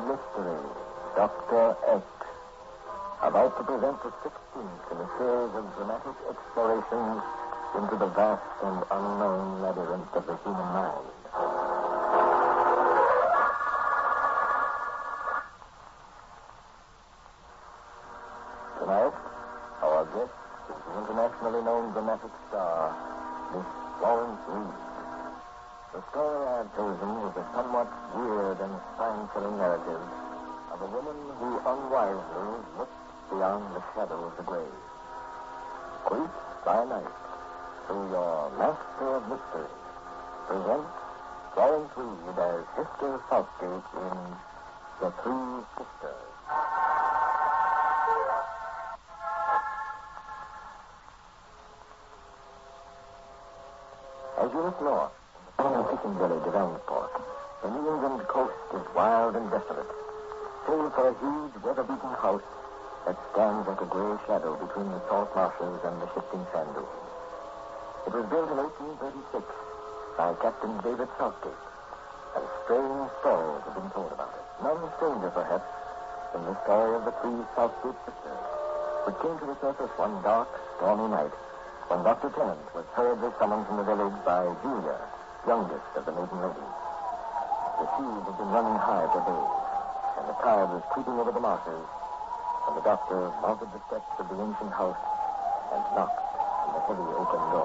of Mystery, Dr. X, about to present the 16th in a series of dramatic explorations into the vast and unknown labyrinth of the human mind. Tonight, our guest is the internationally known dramatic star, Miss Florence Reed. The story I have chosen is a somewhat weird and spine-chilling narrative of a woman who unwisely looked beyond the shadow of the grave. Creep by night, through your Master of Mystery, presents Florence Reed as Hester Southgate in The Three Sisters. As you look north, the fishing village of Elmsport, the New England coast is wild and desolate, save for a huge, weather-beaten house that stands like a gray shadow between the salt marshes and the shifting sand dunes. It was built in 1836 by Captain David Southgate, and strange stories have been told about it. None stranger, perhaps, than the story of the three Southgate sisters, which came to the surface one dark, stormy night when Dr. Tennant was hurriedly summoned from the village by Julia, youngest of the maiden ladies. The seas had been running high for days, and the tide was creeping over the marshes, and the doctor mounted the steps of the ancient house and knocked on the heavy oaken door.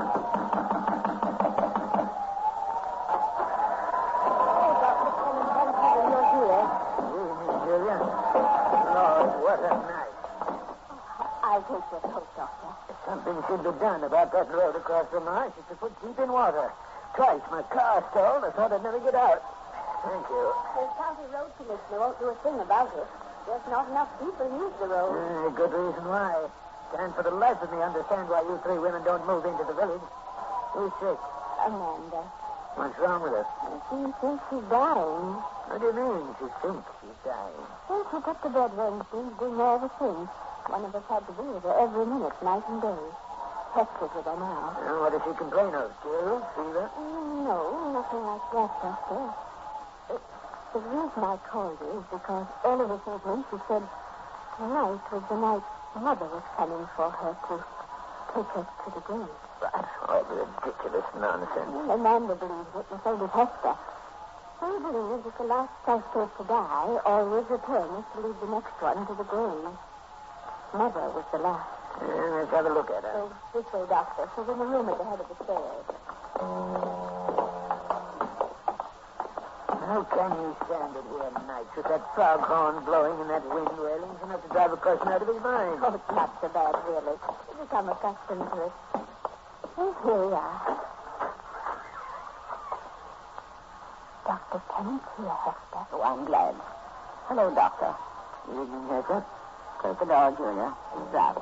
Oh, Dr. Tennant, thank heaven you're here. Evening, Julia. Lord, what a night. I'll take your coat, Doctor. Something should be done about that road across the marsh. It's a foot deep in water. Twice my car stalled. I thought I'd never get out. Thank you. The county road commissioner won't do a thing about it. There's not enough people use the road. Good reason why. Can't for the life of me understand why you three women don't move into the village. Who's sick? Amanda. What's wrong with her? She thinks she's dying. What do you mean she thinks she's dying? Well, she took to bed Wednesday and been there ever since. One of us had to be with her every minute, night and day. Hester's with her now. What does she complain of? Chills? Fever? No, nothing like that, Doctor. The reason I called you is because early this evening she said tonight was the night Mother was coming for her to take her to the grave. What? All ridiculous nonsense. Well, Amanda believes it, and so does Hester. They believe that the last Southgate to die always returns to lead the next one to the grave. Mother was the last. Let's have a look at her. So, this way, Doctor. She's in the room at the head of the stairs. How can you stand it here nights with that foghorn blowing and that wind wailing? It's enough to drive a person out of his mind. Oh, it's not so bad, really. You become accustomed to it. Oh, here we are. Dr. Tennant's here, Hester. Oh, I'm glad. Hello, Doctor. Evening, Hester. Take the door, Julia. He's out.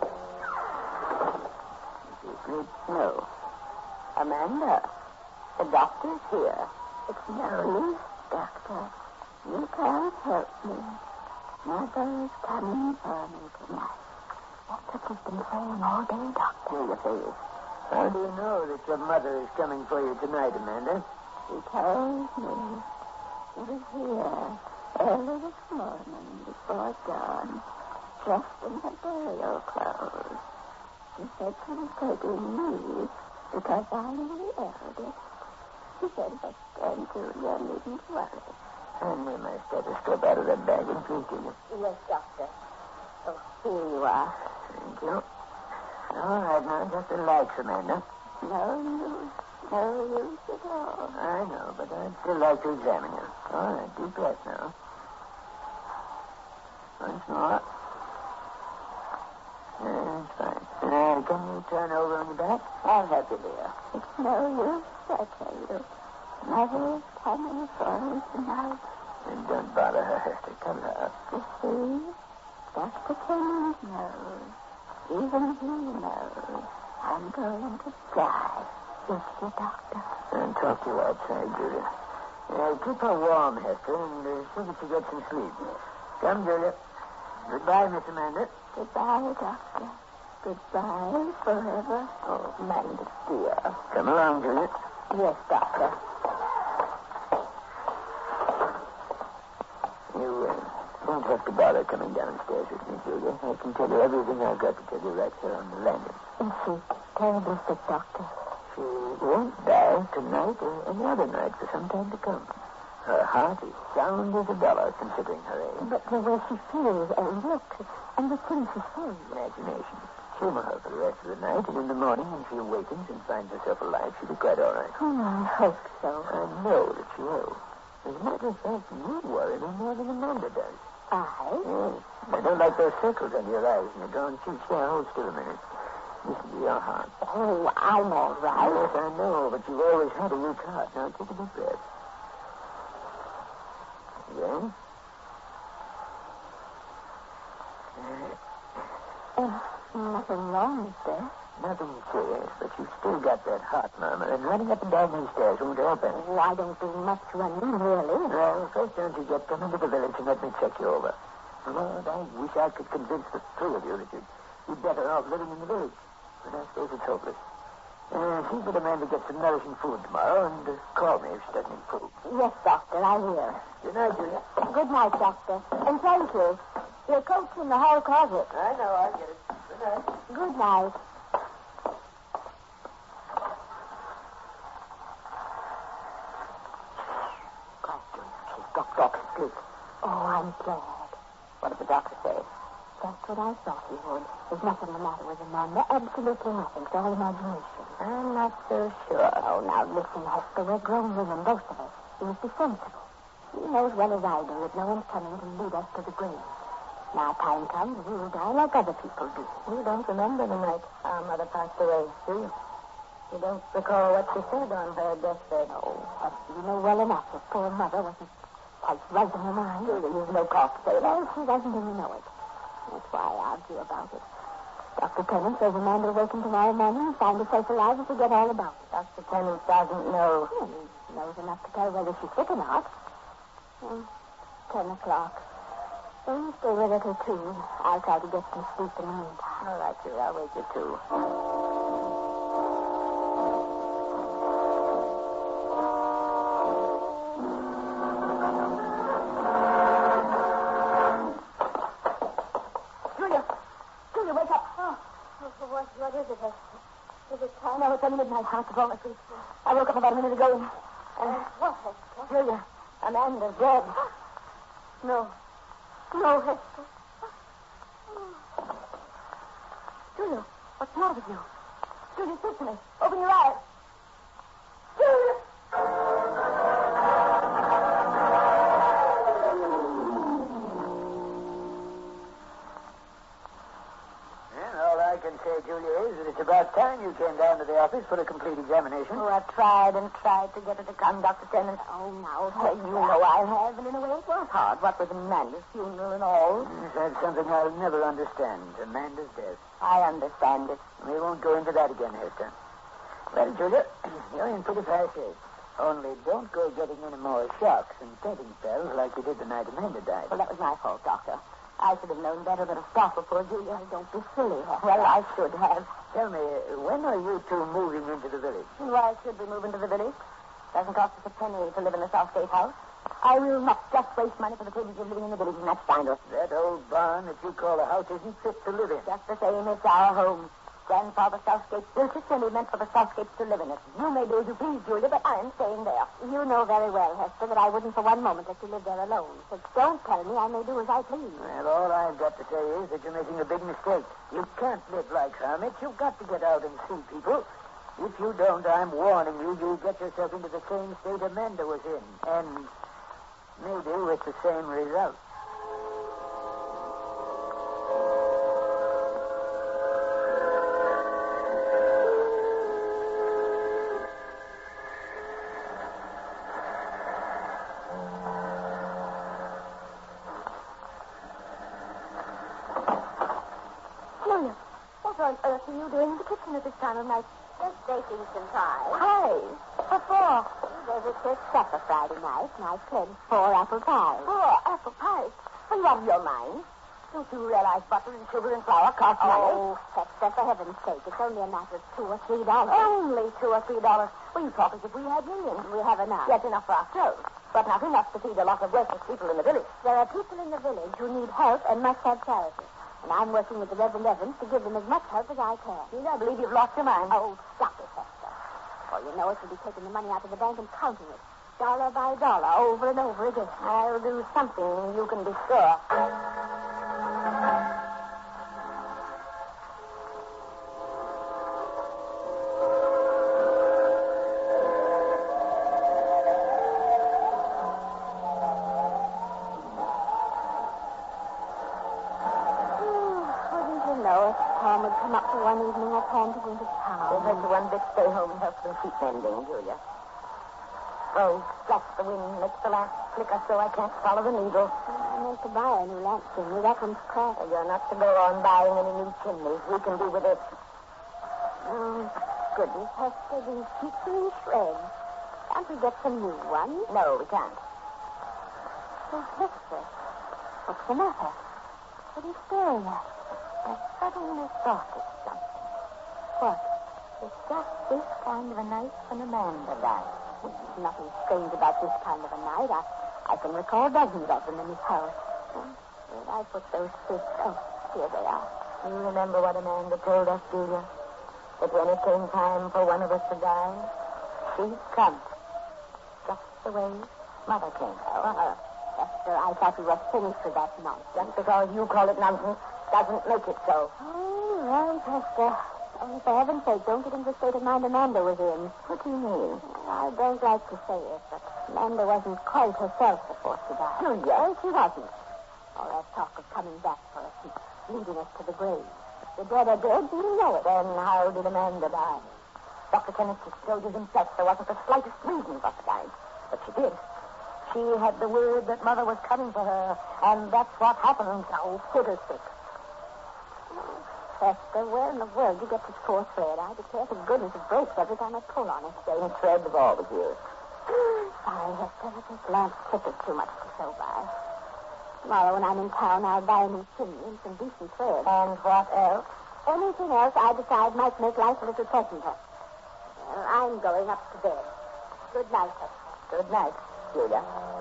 Is she asleep? No. Amanda, the doctor's here. It's no use, Doctor. You can't help me. Mother is coming for me tonight. That's what she's been saying all day, Doctor. Julia, please. How do you know that your mother is coming for you tonight, Amanda? She told me. She was here early this morning before dawn, dressed in her burial clothes. She said she was taking me because I'm the eldest. She said Hester and Julia needn't worry. Hand me my stethoscope out of that bag and please, Julia. Yes, Doctor. Oh, here you are. Thank you. All right, now, just relax, Amanda. No use at all. I know, but I'd still like to examine you. All right, deep breath now. Once more. That's fine. Can you turn over on your back? I'll help you, dear. It's no use, I tell you. Mother is coming for me tonight. And don't bother her, Hester. Come now. You see, Dr. Tennant knows. Even he knows I'm going to die. Yes, you, Doctor. And talk to you outside, Julia. Keep her warm, Hester, and see that she gets some sleep. Come, Julia. Goodbye, Miss Amanda. Goodbye, Doctor. Goodbye forever. Oh, Amanda, dear. Come along, Julia. Yes, Doctor. won't have to bother coming downstairs with me, Julia. I can tell you everything I've got to tell you right here on the landing. Is she terribly sick, Doctor? She won't die tonight or any other night for some time to come. Her heart is sound as a dollar, considering her age. But the way she feels and looks and the things she says. Imagination. Humor her for the rest of the night, and in the morning, when she awakens and finds herself alive, she'll be quite all right. Oh, I hope so. I know that she will. As a matter of fact, you worry me more than Amanda does. I? Yes. I don't like those circles under your eyes and your drawn cheeks. There, hold still a minute. Listen to your heart. Oh, I'm all right. Yes, I know, but you've always had a weak heart. Now, take a deep breath. Again. Nothing wrong, sir. Nothing serious, but you've still got that heart murmur, and running up and down these stairs won't help any. Oh, I don't do much running, really. Well, first don't you get come into the village and let me check you over. Lord, I wish I could convince the three of you that you'd be better off living in the village. But I suppose it's hopeless. See that Amanda gets some nourishing food tomorrow, and call me if she doesn't improve. Yes, Doctor, I will. Good night, Julia. Good night, Doctor. And thank you. Your coat's in the hall closet. I know, I get it. Good night. Good night. Quiet, Julia. She's got asleep. Oh, I'm glad. What did the doctor say? Just what I thought he would. There's nothing the matter with Amanda. Absolutely nothing. It's all imagination. I'm not so sure. Oh, now listen, Hester. We're grown women, both of us. We must be sensible. He knows well as I do that no one's coming to lead us to the grave. Now, time comes, we will die like other people do. You don't remember the night our mother passed away, do you? You don't recall what she said on her deathbed? Oh, Hester, you know well enough that poor mother wasn't quite right in her mind. You've no cause to say that. Well, she doesn't even know it. That's why I argue about it. Dr. Tennant says Amanda will waken tomorrow morning and find herself alive and forget all about it. Dr. Tennant doesn't know. Well, he knows enough to tell whether she's sick or not. 10 o'clock. So you stay with her till 2. I'll try to get some sleep in the meantime. All right, Julia. I'll wait you too. Julia, wake up. Oh, what is it, Hester? Is it time? No, it's only midnight. I was falling asleep. I woke up about a minute ago and what, Hester? Julia, Amanda's dead. No. No, Hester. Julia, what's the matter with you? Julia, speak to me. Open your eyes. Julia! All I can say, Julia, is that it's about time you came down to the office for a complete examination. Oh, I've tried and tried to get her to come, Dr. Tennant. Oh, now, you know I have, and in a way it was hard. What with Amanda's funeral and all. Yes, that's something I'll never understand. Amanda's death. I understand it. We won't go into that again, Hester. Well, Julia, you're in pretty fair shape. Only don't go getting any more shocks and fainting spells like you did the night Amanda died. Well, that was my fault, Doctor. I should have known better than to stop her, poor Julia. Don't be silly. Well, I should have. Tell me, when are you two moving into the village? Why should we move into the village? Doesn't cost us a penny to live in a Southgate house. I will not just waste money for the privilege of living in the village, and that's final. That old barn that you call a house isn't fit to live in. Just the same, it's our home. Grandfather Southgate built it when he meant for the Southgates to live in it. You may do as you please, Julia, but I'm staying there. You know very well, Hester, that I wouldn't for one moment let you live there alone. So don't tell me. I may do as I please. Well, all I've got to say is that you're making a big mistake. You can't live like hermits. You've got to get out and see people. If you don't, I'm warning you, you'll get yourself into the same state Amanda was in. And maybe with the same result. Julia, what on earth are you doing in the kitchen at this time of night? Just baking some pie. Pie? What for? There's a church supper Friday night, and I pledged 4 apple pies. 4 apple pies? Are you out of your mind? Don't you realize butter and sugar and flour cost money? Oh, Hester, for heaven's sake, it's only a matter of $2 or $3. Only $2 or $3? Well, you talk as if we had millions. We have enough. Yet enough for ourselves. but not enough to feed a lot of worthless people in the village. There are people in the village who need help and must have charity. And I'm working with the Reverend Evans to give them as much help as I can. Gee, I believe you've lost your mind. Oh, stop it, Hester. Before you know it, you'll be taking the money out of the bank and counting it, dollar by dollar, over and over again. I'll do something, you can be sure. Tom would come up for one evening I planned to go into town. We'll make the one bit stay home and help some sheep mending, Julia. Oh, bless the wind. Makes the last flicker so I can't follow the needle. I meant to buy a new lamp chimney. That one's cracked. You're not to go on buying any new chimneys. We can do with it. Oh, goodness, Hester, these sheets are in shreds. Can't we get some new ones? No, we can't. Oh, Hester, what's the matter? What are you staring at? I suddenly thought of something. What? It's just this kind of a night when Amanda died. There's nothing strange about this kind of a night. I can recall dozens of them in this house. Where'd I put those fists? Oh, here they are. You remember what Amanda told us, Julia? That when it came time for one of us to die, she'd come. Just the way Mother came. Hester, I thought we were finished with that nonsense. Just because you call it nonsense doesn't make it so. Oh, right, Hester. Only for heaven's sake, don't get into the state of mind Amanda was in. What do you mean? I don't like to say it, but Amanda wasn't quite herself before she died. Julia. Oh, she wasn't. All that talk of coming back for us and leading us to the grave. The dead are dead, you know it. Then how did Amanda die? Dr. Kenneth just told you himself there wasn't the slightest reason for her dying. But she did. She had the word that Mother was coming for her, and that's what happened. Oh, fiddlestick. Hester, where in the world did you get this poor thread? I declare to goodness it breaks every time I pull on it. Same thread of always used. Sorry, Hester, but this lamp tip is too much to show by. Tomorrow when I'm in town, I'll buy a new chimney and some decent thread. And what else? Anything else I decide might make life a little pleasanter. Well, I'm going up to bed. Good night, Hester. Good night, Julia.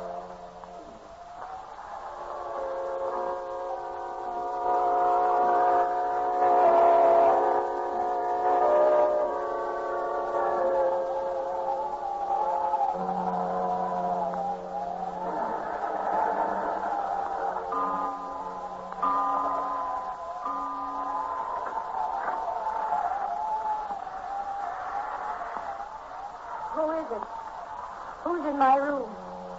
Who is it? Who's in my room?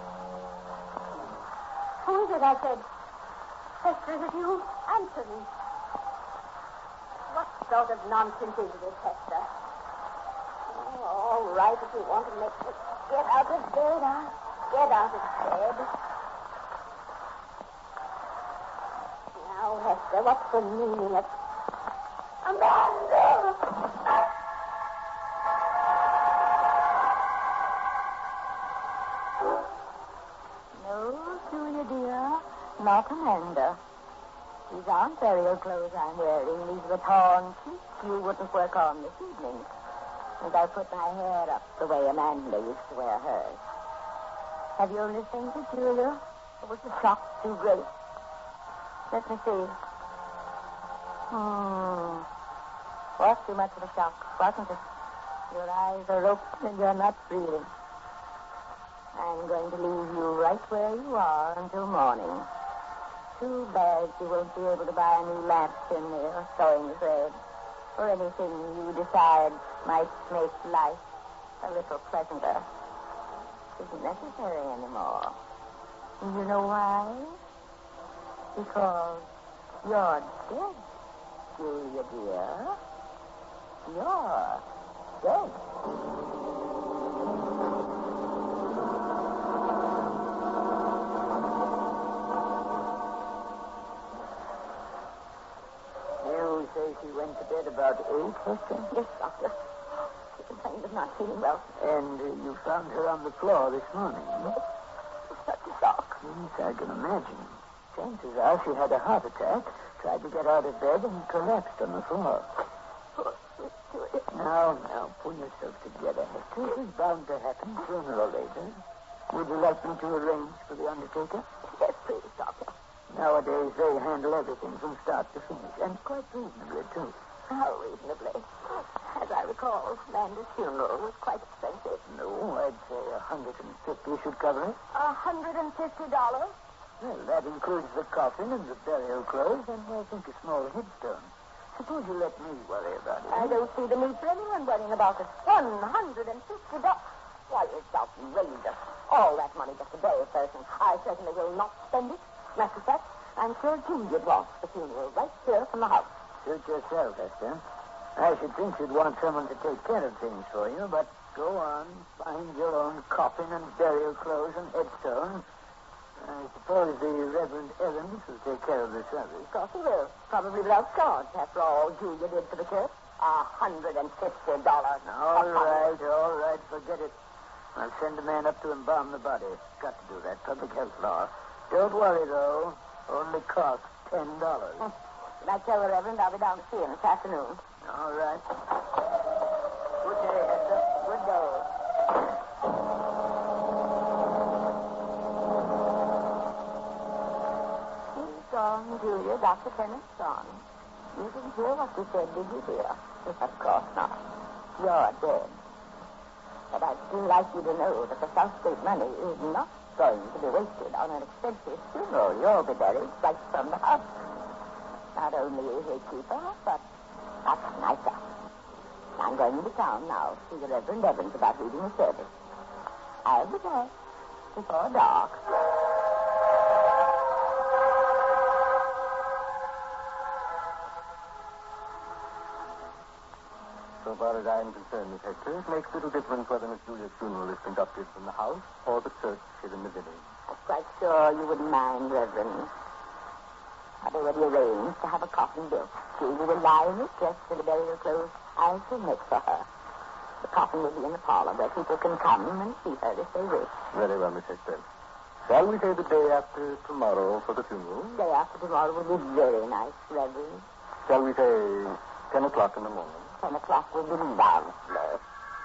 Who is it, I said? Hester, is it you? Answer me. What sort of nonsense is this, Hester? Oh, all right, if you want to make me get out of bed, I'll get out of bed. Now, Hester, what's the meaning of... Amanda! Julia, dear. Not Amanda. These aren't burial clothes I'm wearing. These are the torn sheets you wouldn't work on this evening. And I put my hair up the way Amanda used to wear hers. Have you only fainted, Julia? Or was the shock too great? Let me see. Was too much of a shock, wasn't it? Your eyes are open and you're not breathing. I'm going to leave you right where you are until morning. Too bad you won't be able to buy a new lamp chimney or sewing thread or anything you decide might make life a little pleasanter. Isn't necessary anymore. You know why? Because you're dead, Julia dear. You're dead. She went to bed about 8, Hester? Yes, Doctor. She complained of not feeling well. And you found her on the floor this morning? Yes. Such a shock. Yes, I can imagine. Chances are she had a heart attack, tried to get out of bed, and collapsed on the floor. Poor sweet Julia. Now, pull yourself together, Hester. This is bound to happen sooner or later. Would you like me to arrange for the undertaker? Yes, please, Doctor. Nowadays, they handle everything from start to finish, and quite reasonably, too. How reasonably? As I recall, Amanda's funeral was quite expensive. No, I'd say $150 should cover it. $150? Well, that includes the coffin and the burial clothes, and I think a small headstone. Suppose you let me worry about it. I don't see the need for anyone worrying about it. $150? Why, it's outrageous. All that money just to bury a person. I certainly will not spend it. Matter of fact, I'm sure Julia wants the funeral right here from the house. Suit yourself, Esther. I should think you'd want someone to take care of things for you, but go on. Find your own coffin and burial clothes and headstone. I suppose the Reverend Evans will take care of the service. Of course he will. Probably without charge, after all Julia did for the church. $150. All right. Forget it. I'll send a man up to embalm the body. Got to do that. Public health law. Don't worry, though. Only costs $10. Can I tell the Reverend I'll be down to see him this afternoon? All right. Good day, Esther. Good day. He's gone, Julia. Dr. Tennant's gone. You didn't hear what he said, did you, dear? Of course not. You're dead. But I'd still like you to know that the South State money is not going to be wasted on an expensive funeral. You'll be buried right from the house. Not only is he cheaper, but much nicer. I'm going into town now to see the Reverend Evans about reading the service. I'll be back before dark. So far as I am concerned, Miss Hector, it makes little difference whether Miss Julia's funeral is conducted from the house or the church here in the village. I'm quite sure you wouldn't mind, Reverend. I've already arranged to have a coffin built. Julia will lie in it, dressed in the burial clothes I shall make for her. The coffin will be in the parlor where people can come and see her if they wish. Very well, Miss Hector. Shall we say the day after tomorrow for the funeral? The day after tomorrow will be very nice, Reverend. Shall we say 10 o'clock in the morning? 10 o'clock will be lovely.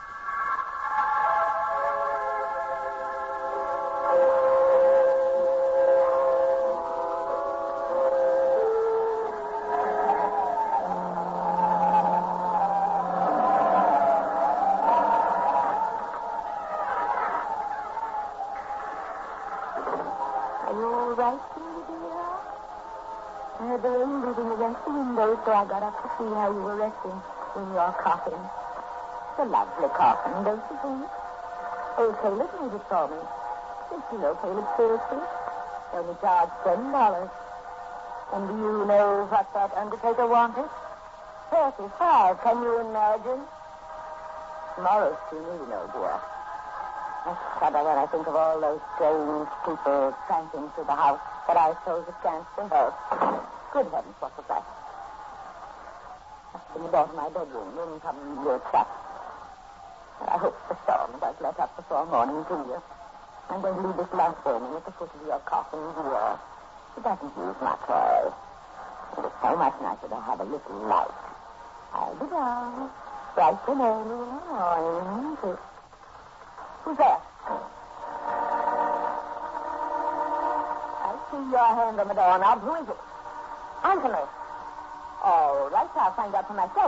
Are you all right, dear? I heard the rain beating against the window, so I got up to see how you were resting in your coffin. It's a lovely coffin, don't you think? Old Caleb made it for me. Did you know Caleb Silsby? Only charged $10. And do you know what that undertaker wanted? 35. Can you imagine? Tomorrow's too new, dear. I shudder when I think of all those strange people tramping through the house, but I suppose it can't be helped. Good heavens, what was that? That's in the door to my bedroom. Room come real shut. And I hope the storm does let up before morning, Julia. I'm going to leave this lamp burning at the foot of your coffin here. It doesn't use much oil. And it's so much nicer to have a little light. I'll be down bright and early in the morning, too. Who's there? I see your hand on the doorknob. Who is it? Answer me. All right, I'll find out for myself.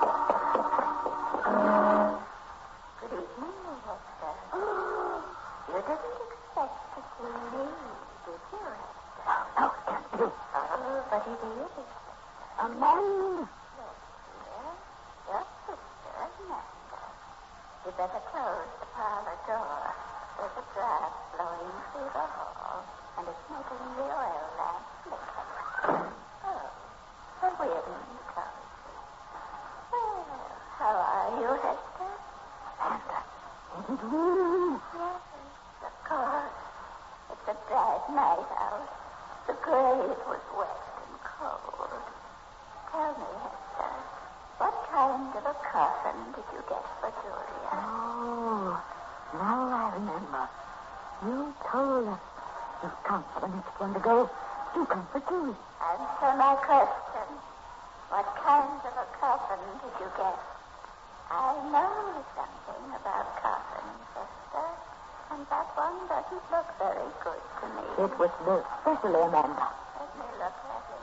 Good evening, Hector. You didn't expect to see me, did you, Hector? Oh, but it is. Amanda. Yes, dear. Your sister, Amanda. You better close the parlor door. There's a draft blowing through the hall, and it's making the oil lamp flicker. Oh, a wedding cozy. Well, how are you, Hector? Amanda, is it you? Yes, of course. It's a bright night out. The grave was wet and cold. Tell me, Hector, what kind of a coffin did you get for Julia? Oh, now I remember. You told us. You've come for the next one to go. You come for Julie. Answer my question. What kind of a coffin did you get? I know something about coffins, Esther. And that one doesn't look very good to me. It was Bill, especially Amanda. Let me look at him.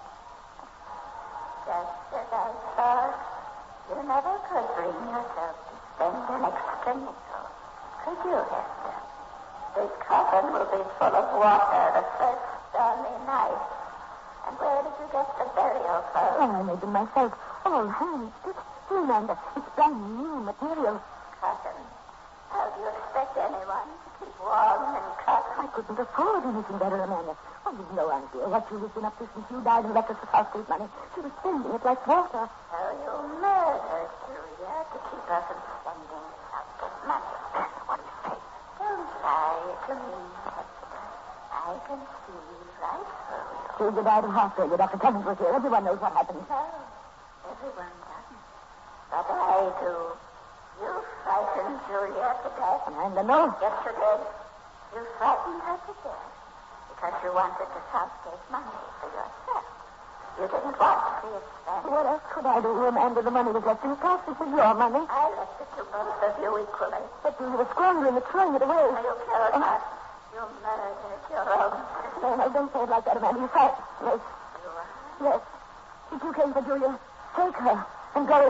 Just as I thought, you never could bring yourself to spend an extra nickel. Could you, Hester? This coffin will be full of water the first stormy night. And where did you get the burial clothes? Oh, I made them myself. All hands. Here, Amanda. It's brand new material. Cotton. How do you expect anyone to keep warm in cotton? I couldn't afford anything better, Amanda. Oh, you've no idea what you lived been up to since you died and left us the South Street money. She was spending it like water. So you murdered Julia to keep her from spending South Street money. That's what he said. Don't lie to me, Hester. I can see right through you. Julia died of heart failure. Dr. Cummings was here. Everyone knows what happened. No, everyone doesn't. But I do. You frightened Julia to death. Amanda, no. Yes, you did. You frightened her to death because you wanted the Southgate money for yourself. You didn't want to see it spent. What else could I do, Amanda? The money was left in cash. It was your money. I left it to both of you equally. But you were squandering it, throwing it away. You killed her. You murdered your own sister. No, don't say it like that, Amanda. You fight. Yes. You are. Yes. If you came for Julia, take her and go.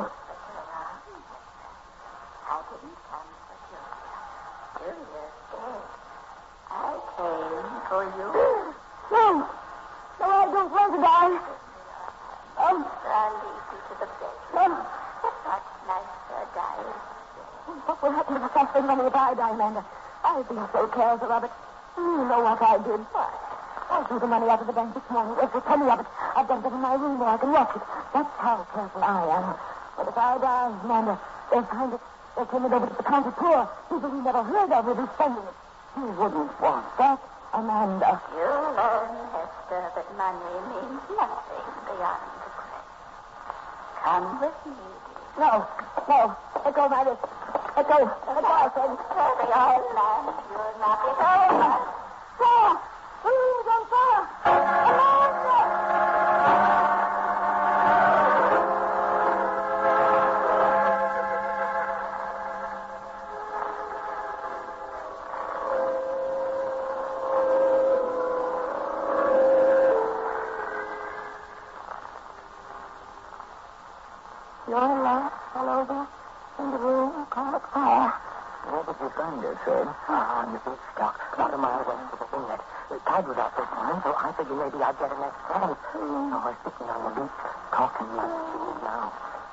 I didn't come for Julia. Julia's dead. I came for you. No. No, I don't want to die. I'll lead you to the bed. It's not nicer dying. What will happen to the suffering money if I die, Amanda? I've been so careful of it. You know what I did. What? I drew the money out of the bank this morning. Every penny of it. I've got it in my room where I can watch it. That's how careful I am. But if I die, Amanda, they'll find it. They'll turn it over to the county poor. People we never heard of will be spending it. You wouldn't want that, Amanda. You learn, Hester, that money means nothing beyond the grave. Come with me, dear. No. Let go of my wrist. Let go. Let go, I said. Hurry on, man. You'll knock it over. Sir! Please, don't fall! Amanda! Your light fell over in the room caught fire. Where did you find her, Fred? On the beach dock, about a mile west of the inlet. The tide was out this morning, so I figured maybe I'd get her next chance. So we're sitting on the beach, talking like she is now.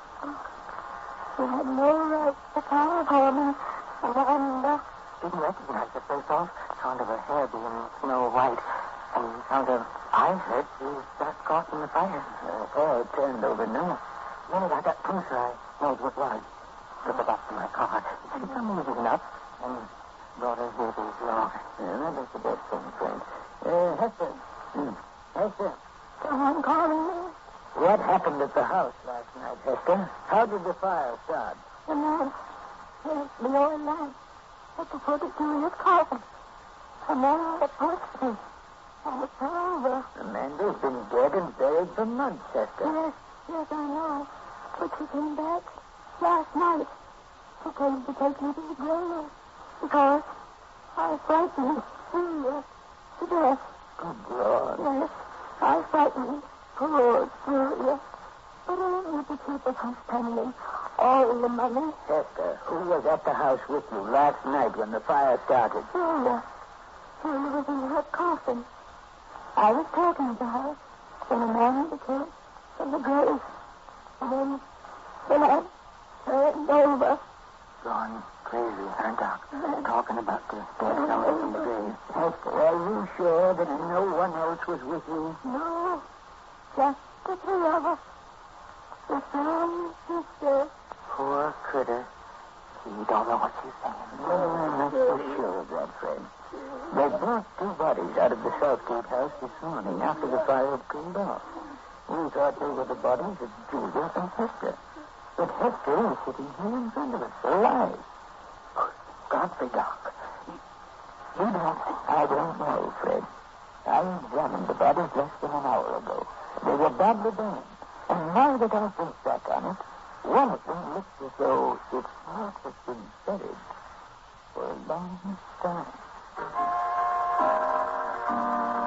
You had no right to call for me, Amanda. Didn't recognize her first off. Sound of her hair being snow white. And sound of eyes hurt. She was just caught in the fire. Her hair turned over now. The minute I got closer, I knowed what it was. Took her back to my car. She come easy enough and brought her here to his lawn. Yeah, that's the best thing, friend. Hester. Hester. Someone calling me. What happened at the house last night, Hester? How did the fire start? The man hit me all night at the foot of Julia's coffin. A man that pushed me. And it's over. Amanda's been dead and buried for months, Hester. Yes, I know. But she came back last night. She came to take me to the grave because I frightened Julia to death. Good Lord. Yes, I frightened poor Julia. But only to keep her from spending all the money. Hester, who was at the house with you last night when the fire started? Julia. Julia was in her coffin. I was talking to her when a man became from the grave. And then I turned over. Gone crazy, huh, Doc? Talking about the dead fellow in the grave. Hester, are you sure that no one else was with you? No, just the three of us. The same sister. Poor critter. She don't know what she's saying. No, I'm not so sure of that, Fred. They brought two bodies out of the Southgate house this morning after the fire had cooled off. We thought they were the bodies of Julia and Hester. But Hester is sitting here in front of us, alive. Godfrey, Doc. You don't think? I don't know, Fred. I examined the bodies less than an hour ago. They were badly burned. And now that I think back on it, one of them looks as though its heart has been buried. for a long time.